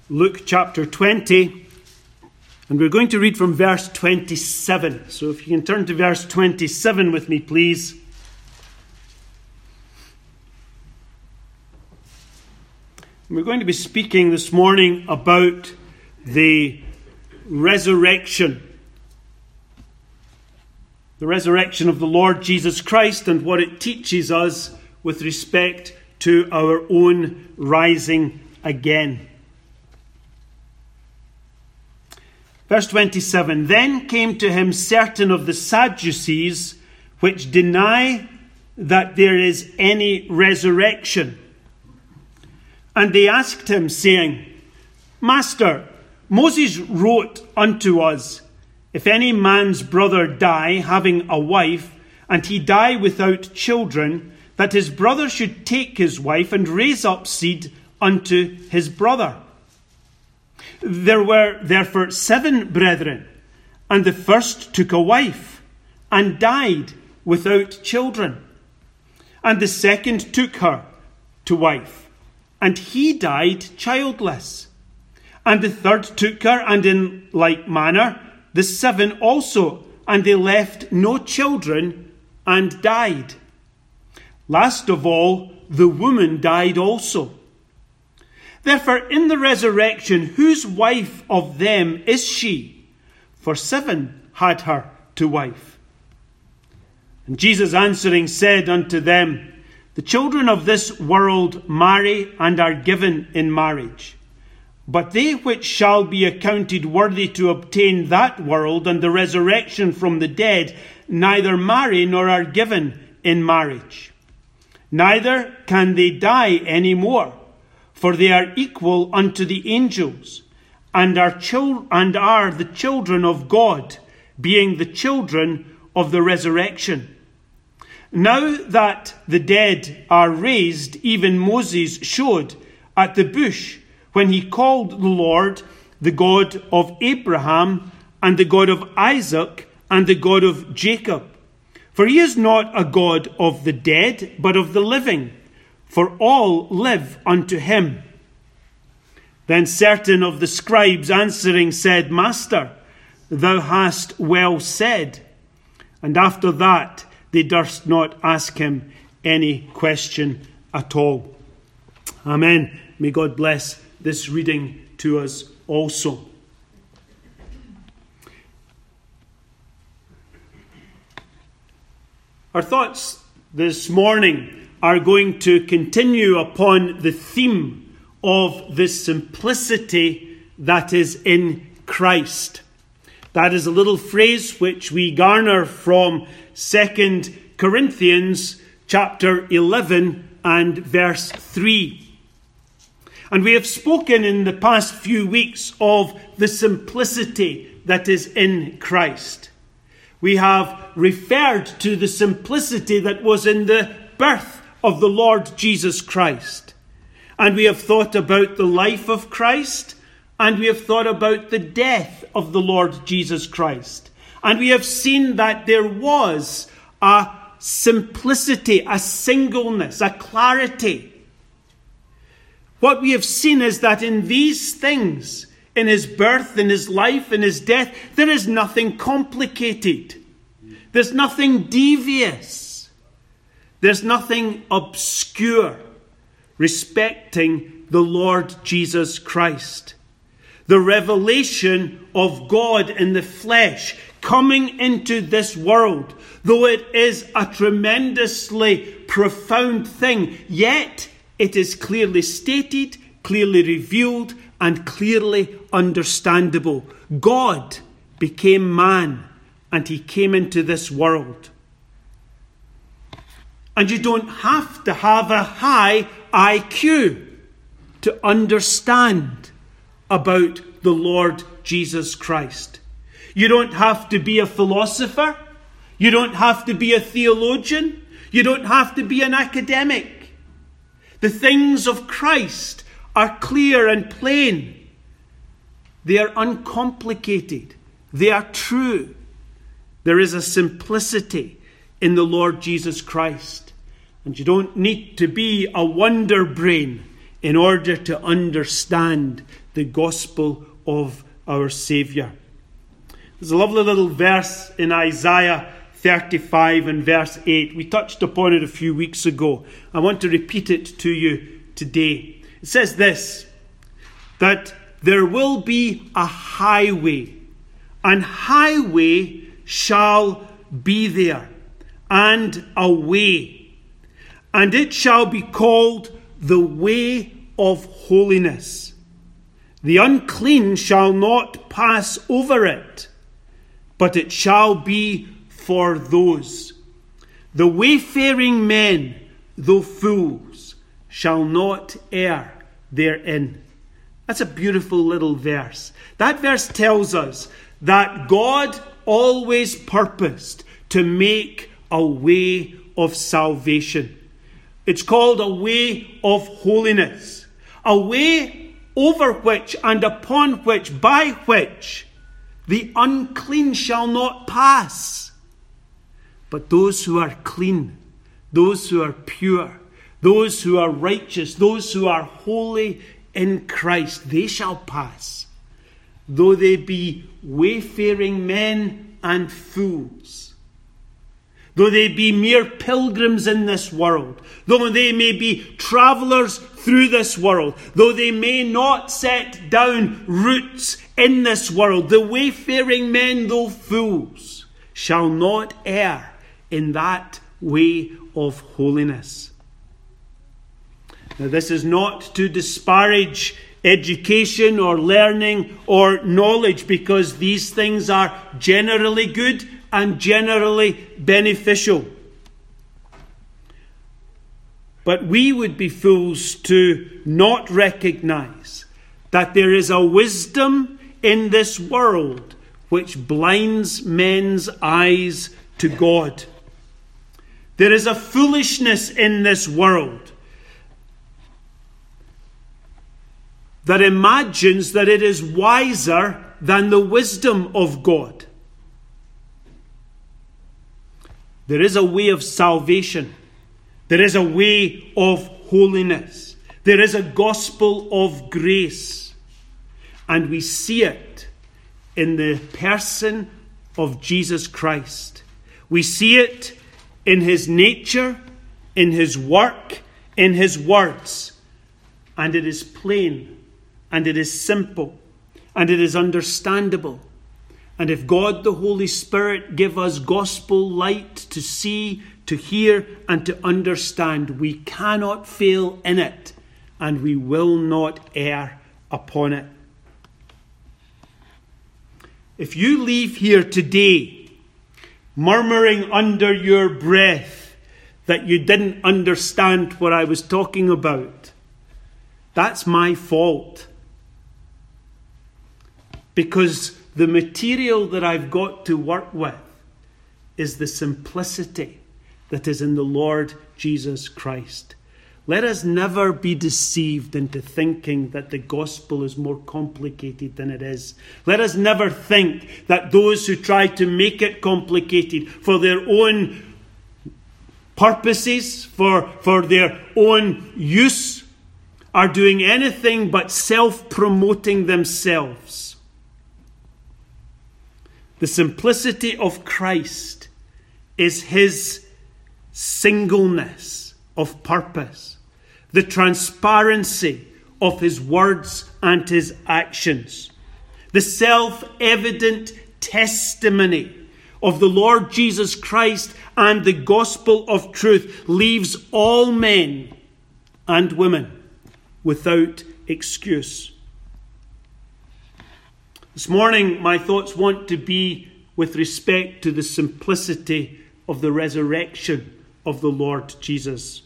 Luke chapter 20, and we're going to read from verse 27. So if you can turn to verse 27 with me, please. We're going to be speaking this morning about the resurrection. The resurrection of the Lord Jesus Christ and what it teaches us with respect to our own rising again. Verse 27, Then came to him certain of the Sadducees, which deny that there is any resurrection. And they asked him, saying, Master, Moses wrote unto us, If any man's brother die, having a wife, and he die without children, that his brother should take his wife and raise up seed unto his brother. There were therefore 7 brethren, and the first took a wife, and died without children. And the second took her to wife, and he died childless. And the third took her, and in like manner the 7 also, and they left no children, and died. Last of all, the woman died also. Therefore, in the resurrection, whose wife of them is she? For 7 had her to wife. And Jesus answering said unto them, The children of this world marry and are given in marriage. But they which shall be accounted worthy to obtain that world and the resurrection from the dead, neither marry nor are given in marriage. Neither can they die any more. For they are equal unto the angels, and are the children of God, being the children of the resurrection. Now that the dead are raised, even Moses showed at the bush, when he called the Lord the God of Abraham, and the God of Isaac, and the God of Jacob. For he is not a God of the dead, but of the living. For all live unto him. Then certain of the scribes answering said, Master, thou hast well said. And after that they durst not ask him any question at all. Amen. May God bless this reading to us also. Our thoughts this morning are going to continue upon the theme of the simplicity that is in Christ. That is a little phrase which we garner from 2 Corinthians chapter 11 and verse 3. And we have spoken in the past few weeks of the simplicity that is in Christ. We have referred to the simplicity that was in the birth of the Lord Jesus Christ. And we have thought about the life of Christ, and we have thought about the death of the Lord Jesus Christ. And we have seen that there was a simplicity, a singleness, a clarity. What we have seen is that in these things, in his birth, in his life, in his death, there is nothing complicated. There's nothing devious. There's nothing obscure respecting the Lord Jesus Christ. The revelation of God in the flesh coming into this world, though it is a tremendously profound thing, yet it is clearly stated, clearly revealed, and clearly understandable. God became man, and he came into this world. And you don't have to have a high IQ to understand about the Lord Jesus Christ. You don't have to be a philosopher. You don't have to be a theologian. You don't have to be an academic. The things of Christ are clear and plain. They are uncomplicated. They are true. There is a simplicity in the Lord Jesus Christ. And you don't need to be a wonder brain in order to understand the gospel of our Saviour. There's a lovely little verse in Isaiah 35 and verse 8. We touched upon it a few weeks ago. I want to repeat it to you today. It says this, that there will be a highway, and highway shall be there, and a way, and it shall be called the way of holiness. The unclean shall not pass over it, but it shall be for those. The wayfaring men, though fools, shall not err therein. That's a beautiful little verse. That verse tells us that God always purposed to make a way of salvation. It's called a way of holiness. A way over which and upon which, by which, the unclean shall not pass. But those who are clean, those who are pure, those who are righteous, those who are holy in Christ, they shall pass. Though they be wayfaring men and fools, though they be mere pilgrims in this world, though they may be travellers through this world, though they may not set down roots in this world, the wayfaring men, though fools, shall not err in that way of holiness. Now, this is not to disparage education or learning or knowledge, because these things are generally good and generally beneficial. But we would be fools to not recognize that there is a wisdom in this world which blinds men's eyes to God. There is a foolishness in this world that imagines that it is wiser than the wisdom of God. There is a way of salvation. There is a way of holiness. There is a gospel of grace. And we see it in the person of Jesus Christ. We see it in his nature, in his work, in his words. And it is plain, and it is simple, and it is understandable. And if God the Holy Spirit give us gospel light to see, to hear, and to understand, we cannot fail in it, and we will not err upon it. If you leave here today murmuring under your breath that you didn't understand what I was talking about, that's my fault. Because the material that I've got to work with is the simplicity that is in the Lord Jesus Christ. Let us never be deceived into thinking that the gospel is more complicated than it is. Let us never think that those who try to make it complicated for their own purposes, for their own use, are doing anything but self-promoting themselves. The simplicity of Christ is his singleness of purpose, the transparency of his words and his actions, the self-evident testimony of the Lord Jesus Christ and the gospel of truth leaves all men and women without excuse. This morning, my thoughts want to be with respect to the simplicity of the resurrection of the Lord Jesus.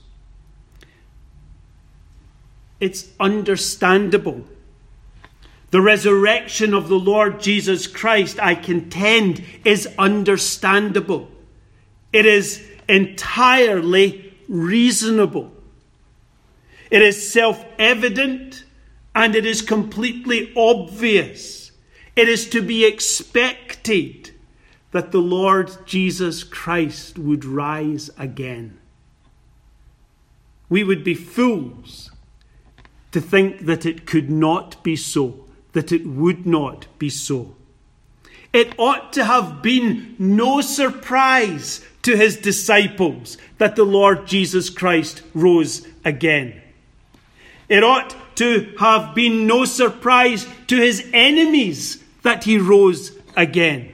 It's understandable. The resurrection of the Lord Jesus Christ, I contend, is understandable. It is entirely reasonable. It is self-evident, and it is completely obvious. It is to be expected that the Lord Jesus Christ would rise again. We would be fools to think that it could not be so, that it would not be so. It ought to have been no surprise to his disciples that the Lord Jesus Christ rose again. It ought to have been no surprise to his enemies that he rose again.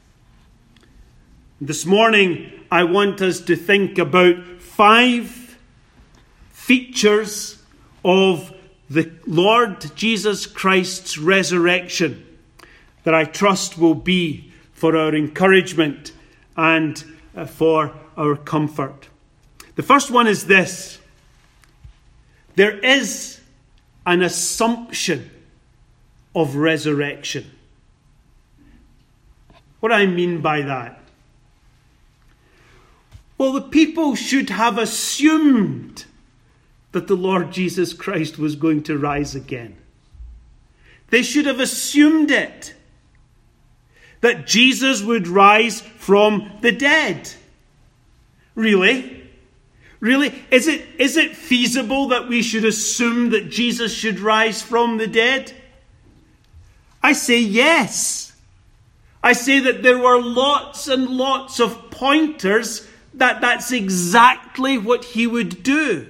This morning, I want us to think about 5 features of the Lord Jesus Christ's resurrection that I trust will be for our encouragement and for our comfort. The first one is this: there is an assumption of resurrection. What do I mean by that? Well, the people should have assumed that the Lord Jesus Christ was going to rise again. They should have assumed it, that Jesus would rise from the dead. Really? Really? Is it feasible that we should assume that Jesus should rise from the dead? I say yes. I say that there were lots and lots of pointers that that's exactly what he would do.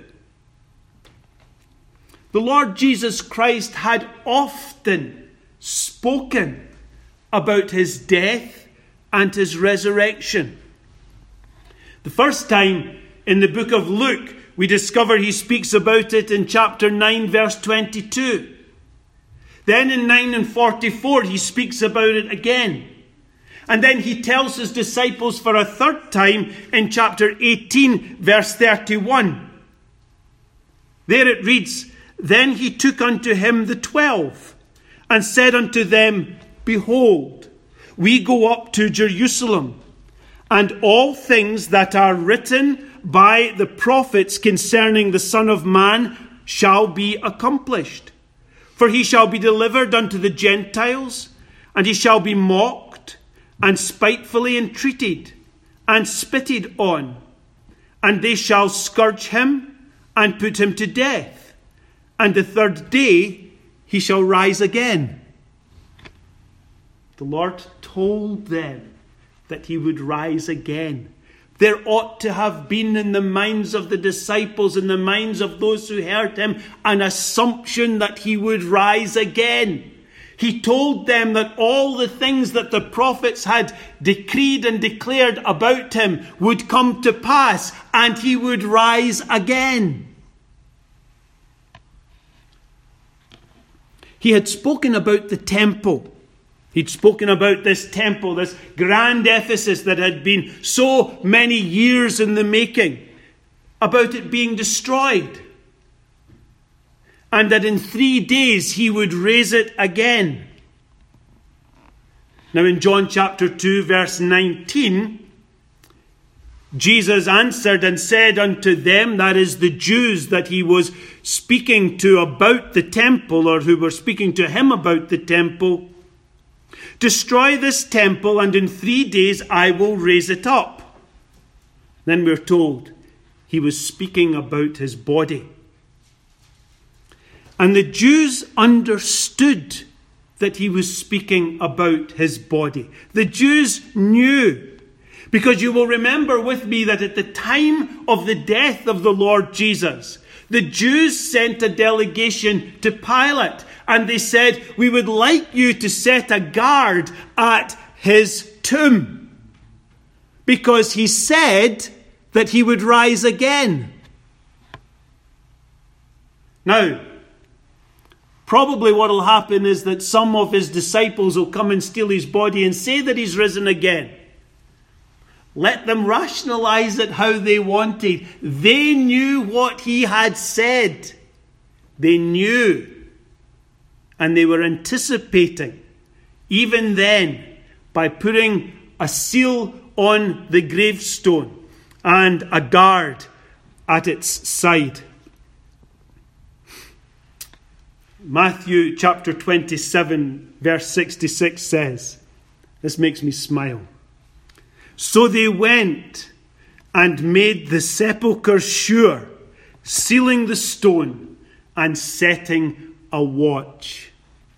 The Lord Jesus Christ had often spoken about his death and his resurrection. The first time in the book of Luke, we discover he speaks about it in chapter 9, verse 22. Then in 9:44, he speaks about it again. And then he tells his disciples for a third time in chapter 18, verse 31. There it reads, "Then he took unto him the 12, and said unto them, Behold, we go up to Jerusalem, and all things that are written by the prophets concerning the Son of Man shall be accomplished. For he shall be delivered unto the Gentiles, and he shall be mocked, and spitefully entreated, and spitted on. And they shall scourge him, and put him to death. And the third day he shall rise again." The Lord told them that he would rise again. There ought to have been in the minds of the disciples, in the minds of those who heard him, an assumption that he would rise again. He told them that all the things that the prophets had decreed and declared about him would come to pass, and he would rise again. He had spoken about the temple. He'd spoken about this temple, this grand Ephesus that had been so many years in the making, about it being destroyed. And that in 3 days he would raise it again. Now in John chapter 2 verse 19, Jesus answered and said unto them, that is the Jews that he was speaking to about the temple, or who were speaking to him about the temple, "Destroy this temple, and in 3 days I will raise it up." Then we're told he was speaking about his body. And the Jews understood that he was speaking about his body. The Jews knew, because you will remember with me that at the time of the death of the Lord Jesus, the Jews sent a delegation to Pilate, and they said, "We would like you to set a guard at his tomb, because he said that he would rise again." Now, probably what will happen is that some of his disciples will come and steal his body and say that he's risen again. Let them rationalize it how they wanted. They knew what he had said. They knew. And they were anticipating, even then, by putting a seal on the gravestone and a guard at its side. Matthew chapter 27, verse 66 says, this makes me smile. "So they went and made the sepulchre sure, sealing the stone, and setting a watch.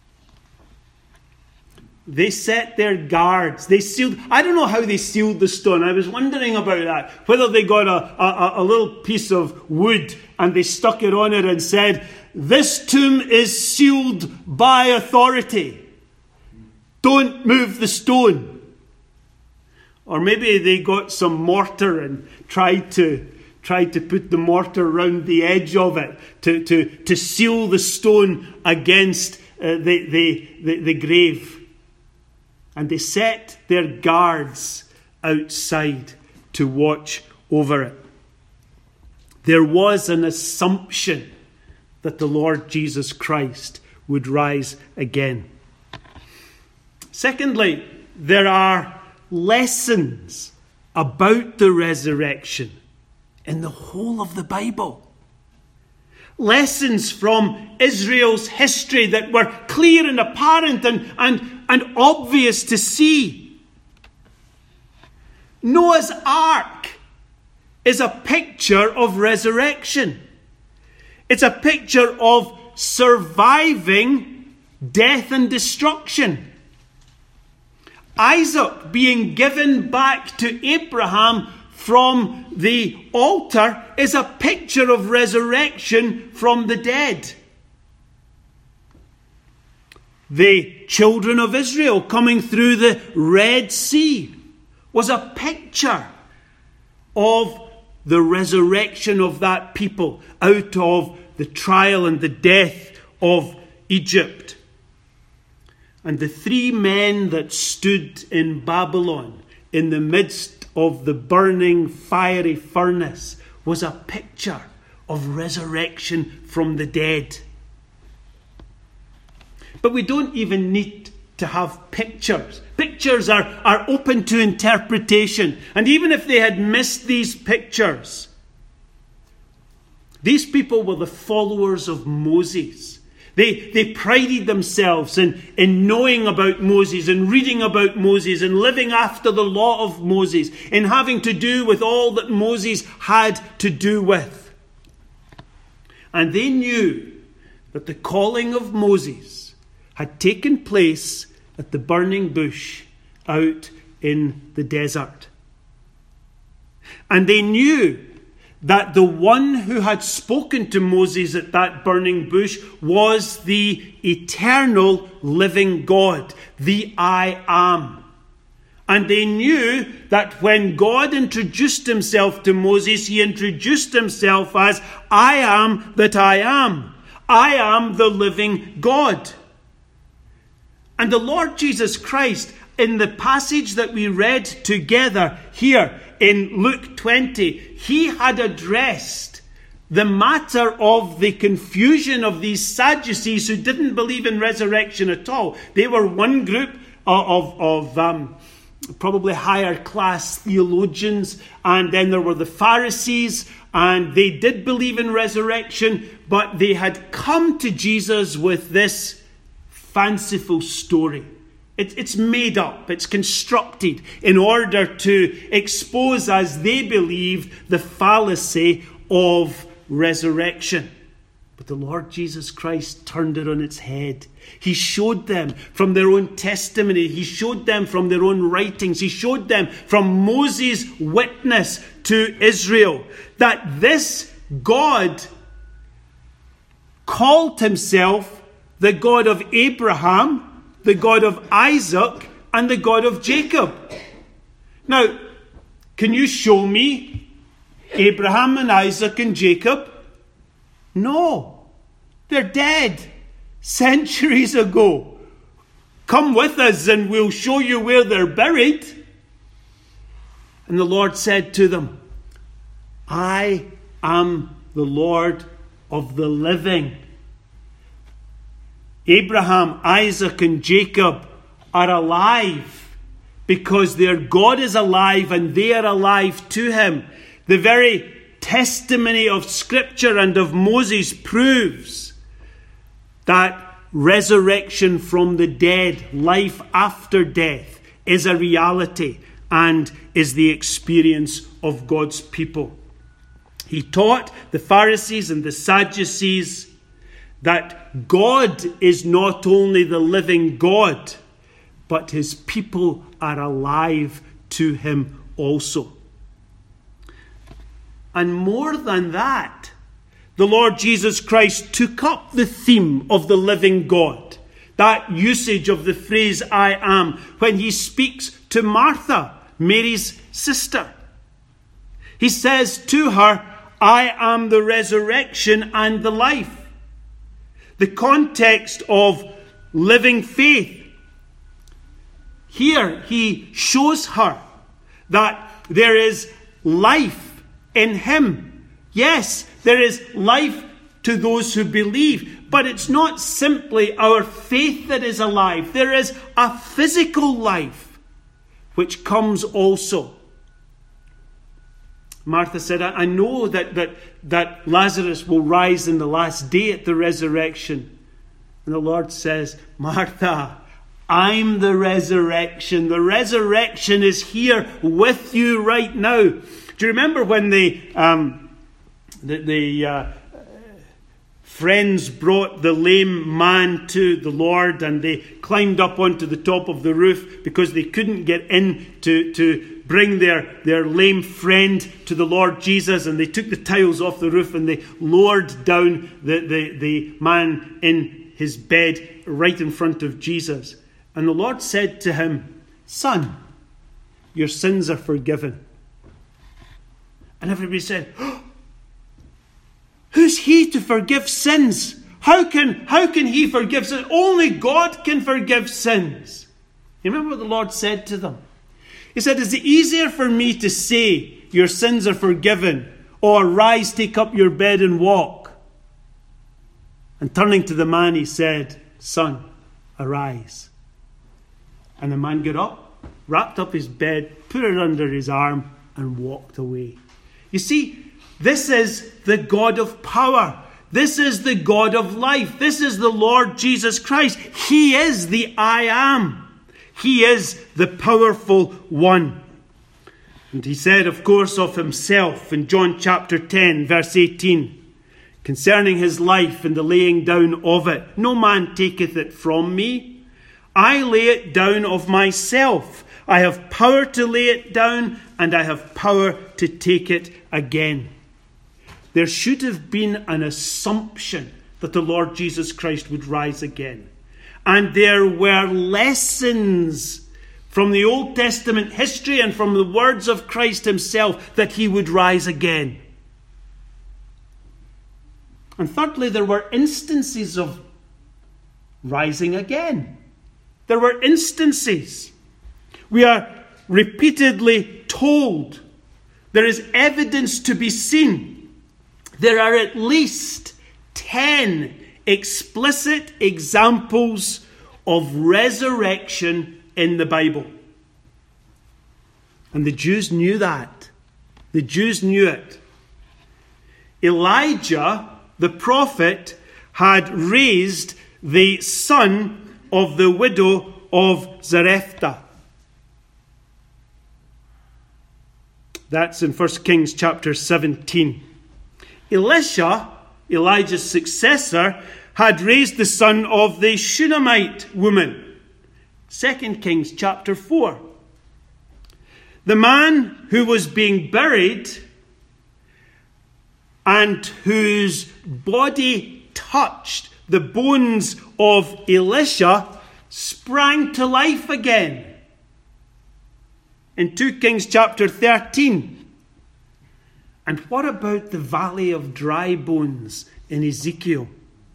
They set their guards. They sealed. I don't know how they sealed the stone. I was wondering about that. Whether they got a little piece of wood and they stuck it on it and said, "This tomb is sealed by authority. Don't move the stone." Or maybe they got some mortar and tried to put the mortar around the edge of it to seal the stone against the grave. And they set their guards outside to watch over it. There was an assumption that the Lord Jesus Christ would rise again. Secondly, there are lessons about the resurrection in the whole of the Bible. Lessons from Israel's history that were clear and apparent and obvious to see. Noah's Ark is a picture of resurrection. It's a picture of surviving death and destruction. Isaac being given back to Abraham from the altar is a picture of resurrection from the dead. The children of Israel coming through the Red Sea was a picture of the resurrection of that people out of the trial and the death of Egypt. And the 3 men that stood in Babylon in the midst of the burning fiery furnace was a picture of resurrection from the dead. But we don't even need to have pictures. Pictures are open to interpretation. And even if they had missed these pictures, these people were the followers of Moses. They prided themselves in knowing about Moses and reading about Moses and living after the law of Moses, in having to do with all that Moses had to do with. And they knew that the calling of Moses had taken place at the burning bush out in the desert. And they knew that the one who had spoken to Moses at that burning bush was the eternal living God, the I Am. And they knew that when God introduced himself to Moses, he introduced himself as, "I am that I am. I am the living God." And the Lord Jesus Christ, in the passage that we read together here in Luke 20, he had addressed the matter of the confusion of these Sadducees who didn't believe in resurrection at all. They were one group of probably higher class theologians, and then there were the Pharisees, and they did believe in resurrection, but they had come to Jesus with this fanciful story. It's made up, it's constructed in order to expose, as they believed, the fallacy of resurrection. But the Lord Jesus Christ turned it on its head. He showed them from their own testimony. He showed them from their own writings. He showed them from Moses' witness to Israel that this God called himself the God of Abraham, the God of Isaac, and the God of Jacob. Now, can you show me Abraham and Isaac and Jacob? No. They're dead centuries ago. Come with us and we'll show you where they're buried. And the Lord said to them, "I am the Lord of the living." Abraham, Isaac, and Jacob are alive because their God is alive and they are alive to him. The very testimony of Scripture and of Moses proves that resurrection from the dead, life after death, is a reality and is the experience of God's people. He taught the Pharisees and the Sadducees that God is not only the living God, but his people are alive to him also. And more than that, the Lord Jesus Christ took up the theme of the living God, that usage of the phrase "I am," when he speaks to Martha, Mary's sister. He says to her, "I am the resurrection and the life." The context of living faith. Here he shows her that there is life in him. Yes, there is life to those who believe, but it's not simply our faith that is alive. There is a physical life which comes also. Martha said, I know that Lazarus will rise in the last day at the resurrection. And the Lord says, Martha, I'm the resurrection. The resurrection is here with you right now. Do you remember when the friends brought the lame man to the Lord, and they climbed up onto the top of the roof because they couldn't get in to bring their lame friend to the Lord Jesus, and they took the tiles off the roof and they lowered down the man in his bed right in front of Jesus. And the Lord said to him, "Son, your sins are forgiven." And everybody said, "Oh, who's he to forgive sins? How can he forgive sins? Only God can forgive sins." You remember what the Lord said to them? He said, "Is it easier for me to say your sins are forgiven, or rise, take up your bed and walk?" And turning to the man, he said, "Son, arise." And the man got up, wrapped up his bed, put it under his arm, and walked away. You see, this is the God of power. This is the God of life. This is the Lord Jesus Christ. He is the I am. He is the powerful one. And he said, of course, of himself in John chapter 10, verse 18, concerning his life and the laying down of it, "No man taketh it from me. I lay it down of myself. I have power to lay it down, and I have power to take it again." There should have been an assumption that the Lord Jesus Christ would rise again. And there were lessons from the Old Testament history and from the words of Christ himself that he would rise again. And thirdly, there were instances of rising again. There were instances. We are repeatedly told. There is evidence to be seen. There are at least 10 explicit examples of resurrection in the Bible. And the Jews knew that. The Jews knew it. Elijah, the prophet, had raised the son of the widow of Zarephath. That's in 1 Kings chapter 17. Elisha, Elijah's successor, had raised the son of the Shunammite woman. 2 Kings chapter 4. The man who was being buried and whose body touched the bones of Elisha sprang to life again. In 2 Kings chapter 13. And what about the valley of dry bones in Ezekiel?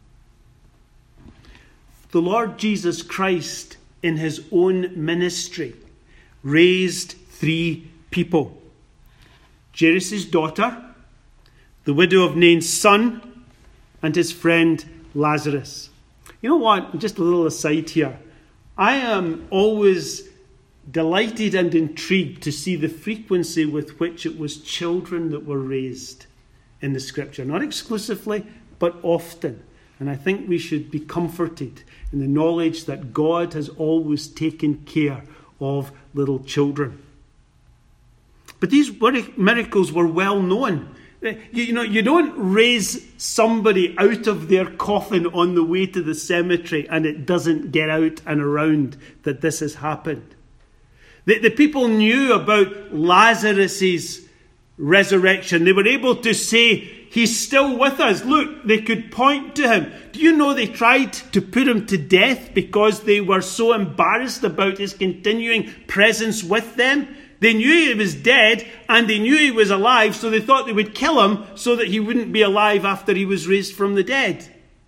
The Lord Jesus Christ, in his own ministry, raised 3 people. Jairus' daughter, the widow of Nain's son, and his friend Lazarus. You know what? Just a little aside here. I am always delighted and intrigued to see the frequency with which it was children that were raised in the Scripture. Not exclusively, but often. And I think we should be comforted in the knowledge that God has always taken care of little children. But these miracles were well known. You don't raise somebody out of their coffin on the way to the cemetery and it doesn't get out and around that this has happened. The people knew about Lazarus' resurrection. They were able to say, he's still with us. Look, they could point to him. Do you know they tried to put him to death because they were so embarrassed about his continuing presence with them? They knew he was dead and they knew he was alive, so they thought they would kill him so that he wouldn't be alive after he was raised from the dead.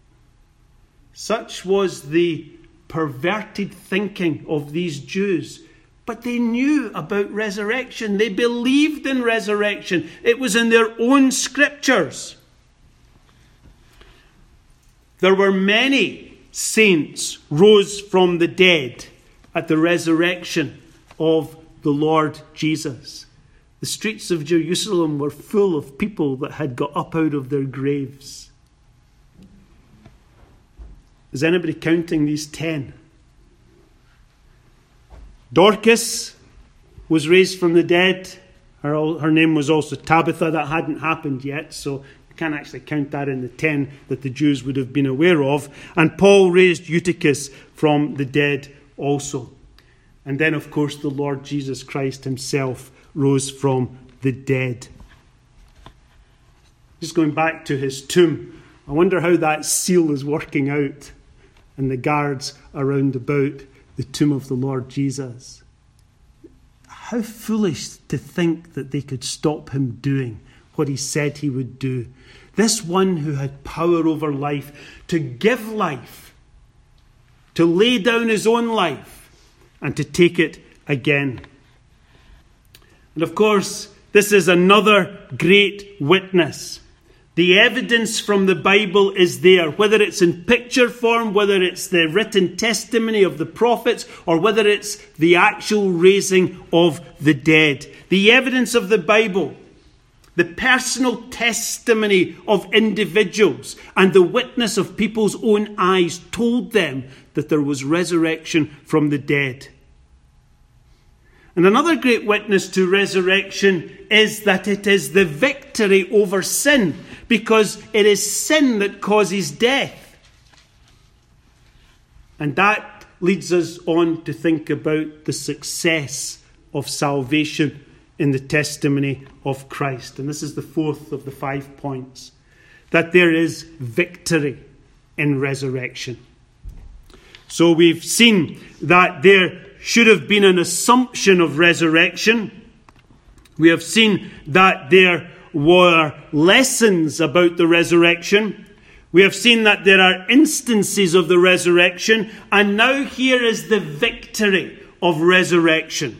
Such was the perverted thinking of these Jews. But they knew about resurrection. They believed in resurrection. It was in their own scriptures. There were many saints rose from the dead at the resurrection of the Lord Jesus. The streets of Jerusalem were full of people that had got up out of their graves. Is anybody counting these 10? Dorcas was raised from the dead. Her name was also Tabitha. That hadn't happened yet, so you can't actually count that in the 10 that the Jews would have been aware of. And Paul raised Eutychus from the dead also. And then, of course, the Lord Jesus Christ himself rose from the dead. Just going back to his tomb, I wonder how that seal is working out and the guards around about the tomb of the Lord Jesus. How foolish to think that they could stop him doing what he said he would do. This one who had power over life, to give life, to lay down his own life, and to take it again. And of course, this is another great witness. The evidence from the Bible is there, whether it's in picture form, whether it's the written testimony of the prophets, or whether it's the actual raising of the dead. The evidence of the Bible, the personal testimony of individuals, and the witness of people's own eyes told them that there was resurrection from the dead. And another great witness to resurrection is that it is the victory over sin, because it is sin that causes death. And that leads us on to think about the success of salvation in the testimony of Christ. And this is the fourth of the 5 points, that there is victory in resurrection. So we've seen that there should have been an assumption of resurrection. We have seen that there were lessons about the resurrection. We have seen that there are instances of the resurrection. And now here is the victory of resurrection.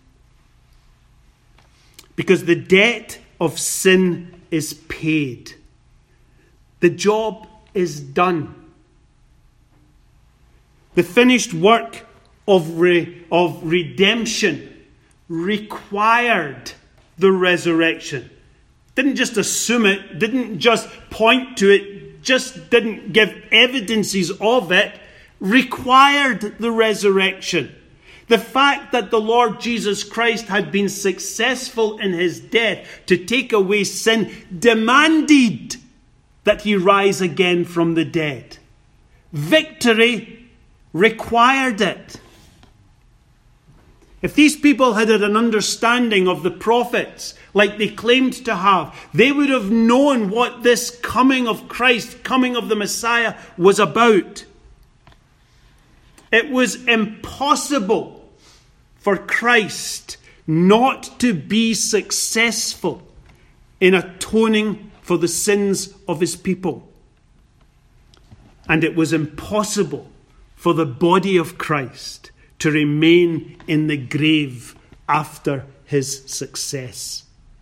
Because the debt of sin is paid. The job is done. The finished work of redemption required the resurrection. Didn't just assume it, didn't just point to it, just didn't give evidences of it, required the resurrection. The fact that the Lord Jesus Christ had been successful in his death to take away sin demanded that he rise again from the dead. Victory required it. If these people had an understanding of the prophets like they claimed to have, they would have known what this coming of Christ, coming of the Messiah, was about. It was impossible for Christ not to be successful in atoning for the sins of his people. And it was impossible for the body of Christ to remain in the grave after his success.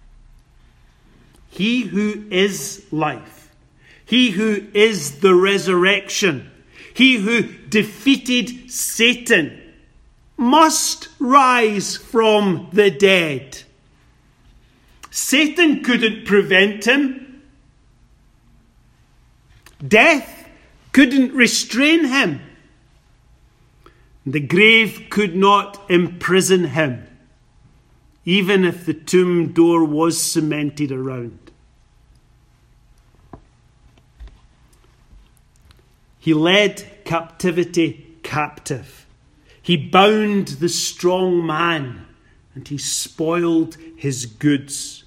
He who is life, he who is the resurrection, he who defeated Satan, must rise from the dead. Satan couldn't prevent him. Death couldn't restrain him. The grave could not imprison him, even if the tomb door was cemented around. He led captivity captive. He bound the strong man, and he spoiled his goods.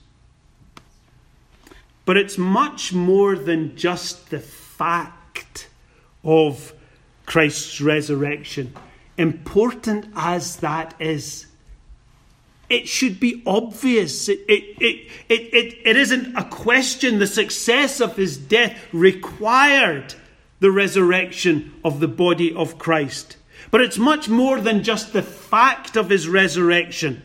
But it's much more than just the fact of Christ's resurrection. Important as that is, it should be obvious. It isn't a question. The success of his death required the resurrection of the body of Christ. But it's much more than just the fact of his resurrection.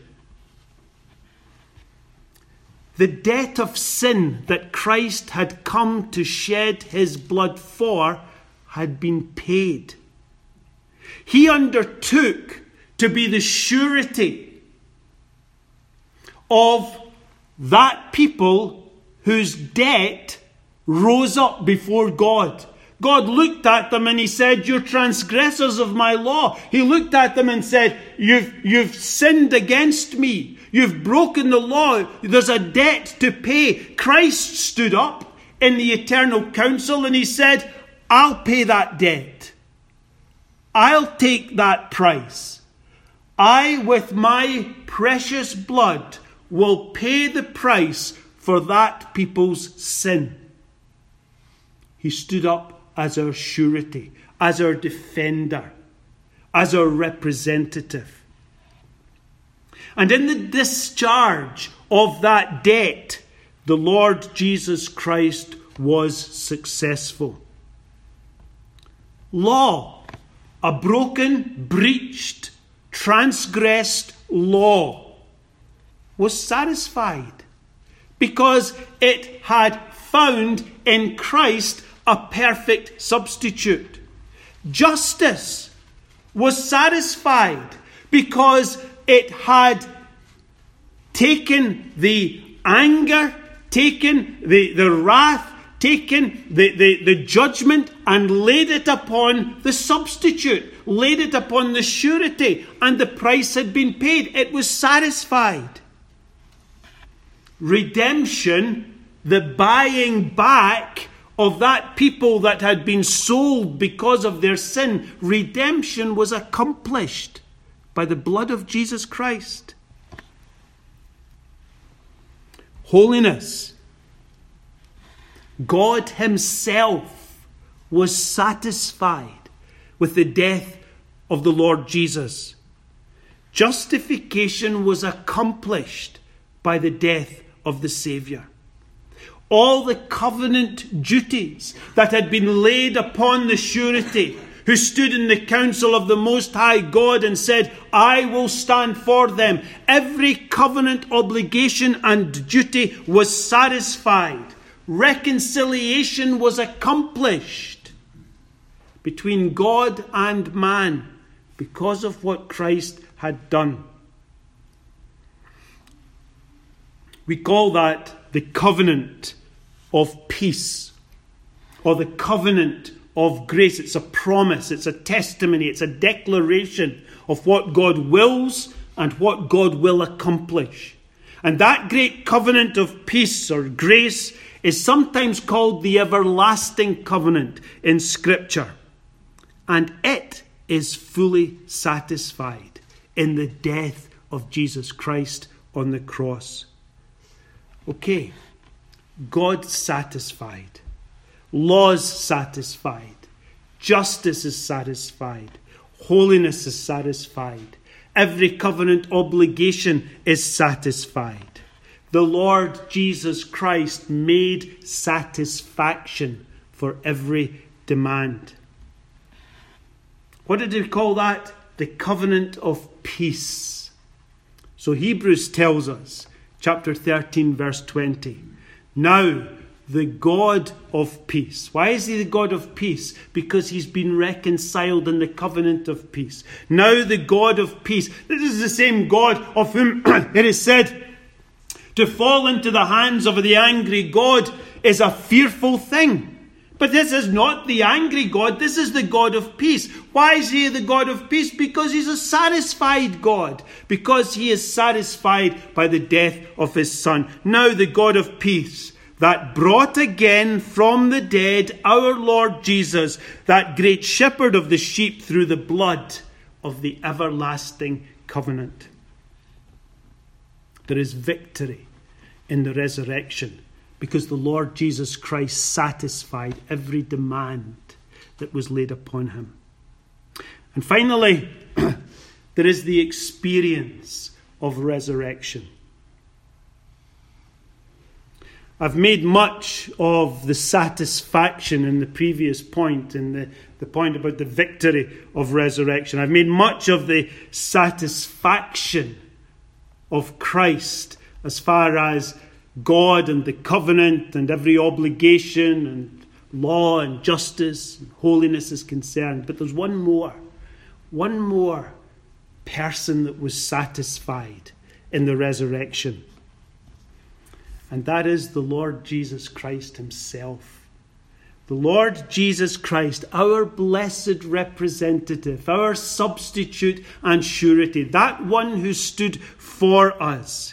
The debt of sin that Christ had come to shed his blood for had been paid. He undertook to be the surety of that people whose debt rose up before God. God looked at them and he said, "You're transgressors of my law." He looked at them and said, You've sinned against me. You've broken the law. There's a debt to pay. Christ stood up in the eternal council and he said, "I'll pay that debt. I'll take that price. I, with my precious blood, will pay the price for that people's sin." He stood up as our surety, as our defender, as our representative. And in the discharge of that debt, the Lord Jesus Christ was successful. Law, a broken, breached, transgressed law, was satisfied because it had found in Christ a perfect substitute. Justice was satisfied because it had taken the anger, taken the wrath, taken the judgment and laid it upon the substitute, laid it upon the surety, and the price had been paid. It was satisfied. Redemption, the buying back of that people that had been sold because of their sin, redemption was accomplished by the blood of Jesus Christ. Holiness. God himself was satisfied with the death of the Lord Jesus. Justification was accomplished by the death of the Saviour. All the covenant duties that had been laid upon the surety who stood in the council of the Most High God and said, "I will stand for them." Every covenant obligation and duty was satisfied. Reconciliation was accomplished between God and man because of what Christ had done. We call that the covenant of peace, or the covenant of grace. It's a promise, it's a testimony, it's a declaration of what God wills and what God will accomplish. And that great covenant of peace or grace is sometimes called the everlasting covenant in Scripture. And it is fully satisfied in the death of Jesus Christ on the cross. Okay, God satisfied, laws satisfied, justice is satisfied, holiness is satisfied, every covenant obligation is satisfied. The Lord Jesus Christ made satisfaction for every demand. What did he call that? The covenant of peace. So Hebrews tells us, chapter 13, verse 20. Now, the God of peace. Why is he the God of peace? Because he's been reconciled in the covenant of peace. Now, the God of peace. This is the same God of whom it is said, to fall into the hands of the angry God is a fearful thing. But this is not the angry God. This is the God of peace. Why is he the God of peace? Because he's a satisfied God. Because he is satisfied by the death of his Son. Now the God of peace that brought again from the dead our Lord Jesus, that great shepherd of the sheep, through the blood of the everlasting covenant. There is victory in the resurrection because the Lord Jesus Christ satisfied every demand that was laid upon him. And finally, there is the experience of resurrection. I've made much of the satisfaction in the previous point, in the point about the victory of resurrection. I've made much of the satisfaction of Christ as far as God and the covenant and every obligation and law and justice and holiness is concerned. But there's one more person that was satisfied in the resurrection. And that is the Lord Jesus Christ himself. The Lord Jesus Christ, our blessed representative, our substitute and surety, that one who stood for us.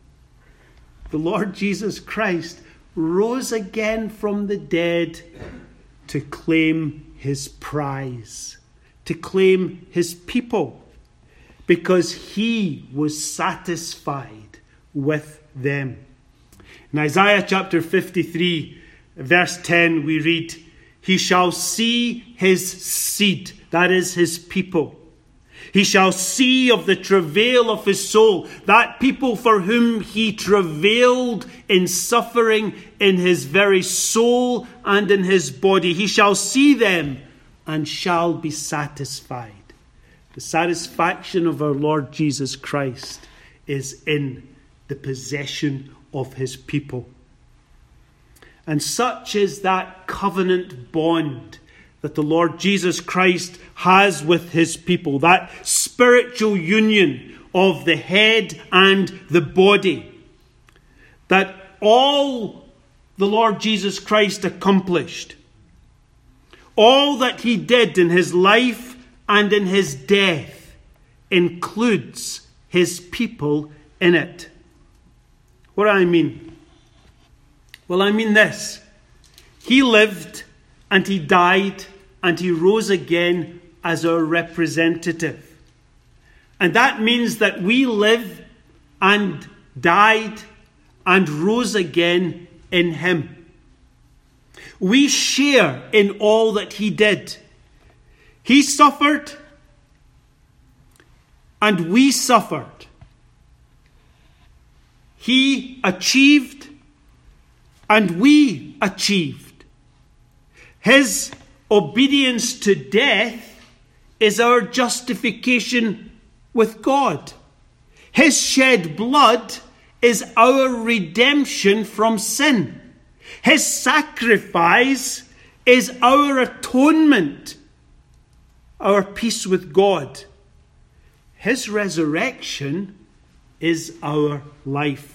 The Lord Jesus Christ rose again from the dead to claim his prize, to claim his people, because he was satisfied with them. In Isaiah chapter 53, verse 10, we read, "He shall see his seed," that is his people. "He shall see of the travail of his soul," that people for whom he travailed in suffering in his very soul and in his body. "He shall see them and shall be satisfied." The satisfaction of our Lord Jesus Christ is in the possession of his people. And such is that covenant bond that the Lord Jesus Christ has with his people, that spiritual union of the head and the body, that all the Lord Jesus Christ accomplished, all that he did in his life and in his death, includes his people in it. What do I mean? Well, I mean this. He lived and he died and he rose again as our representative. And that means that we live and died and rose again in him. We share in all that he did. He suffered and we suffered. He achieved and we achieved. His obedience to death is our justification with God. His shed blood is our redemption from sin. His sacrifice is our atonement, our peace with God. His resurrection is our life.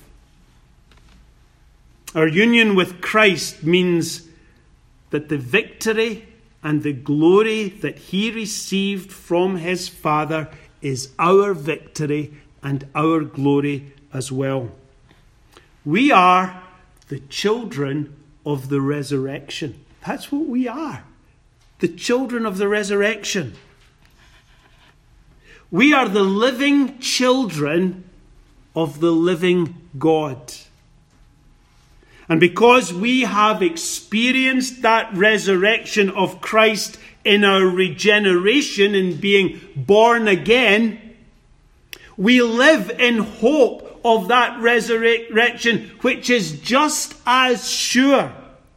Our union with Christ means that the victory and the glory that he received from his Father is our victory and our glory as well. We are the children of the resurrection. That's what we are. The children of the resurrection. We are the living children of the living God. And because we have experienced that resurrection of Christ in our regeneration, in being born again, we live in hope of that resurrection, which is just as sure.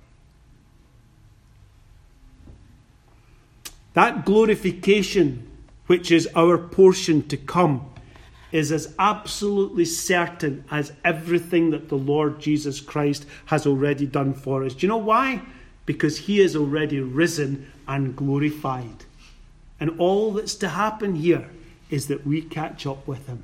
That glorification, which is our portion to come, is as absolutely certain as everything that the Lord Jesus Christ has already done for us. Do you know why? Because he is already risen and glorified. And all that's to happen here is that we catch up with him.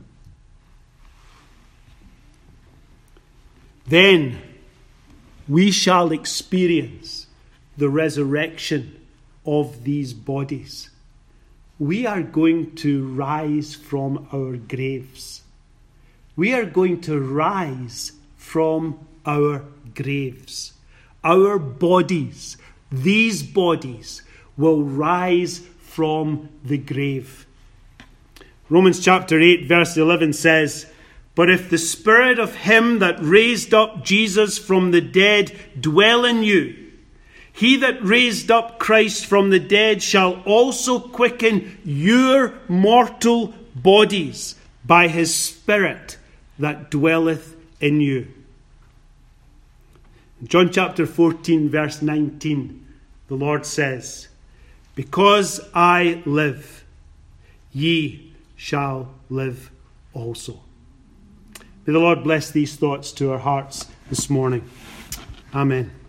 Then we shall experience the resurrection of these bodies. We are going to rise from our graves. We are going to rise from our graves. Our bodies, these bodies, will rise from the grave. Romans chapter 8 verse 11 says, "But if the spirit of him that raised up Jesus from the dead dwell in you, he that raised up Christ from the dead shall also quicken your mortal bodies by his Spirit that dwelleth in you." In John chapter 14 verse 19, the Lord says, "Because I live, ye shall live also." May the Lord bless these thoughts to our hearts this morning. Amen.